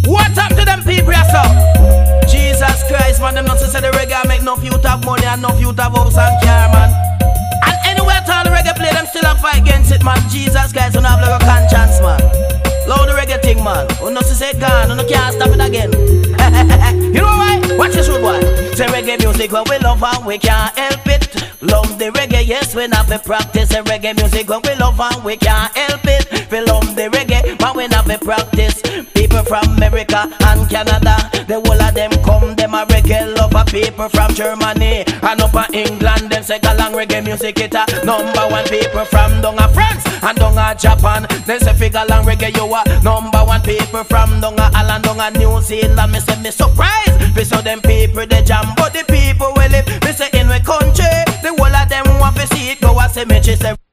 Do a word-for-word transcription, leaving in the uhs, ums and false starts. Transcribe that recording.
What up to them people, yes, sir? Jesus Christ, man, them not to say the reggae make no youth have money and no youth have house and car, man. And anywhere at all the reggae play, them still a fight against it, man. Jesus Christ, don't have like a conscience, man. Loud the reggae thing, man. Who not to say gone, who can't stop it again. You know why? Watch this road, boy. Say reggae music, when we love and we can't help it. Love the reggae, yes, we not be practice. The reggae music, when we love and we can't help it. We love the reggae, but we not be practice. People from America and Canada, the whole of them come, them a reggae lover. People from Germany and upper England, them say galang reggae music it a number one. People from down a France and down a Japan, they say figure long reggae you a number one. People from down a Ireland, down a New Zealand, me say me surprised. We saw them people they jam, but the people we live, me say in we country, the whole of them want to see it go a cemetery.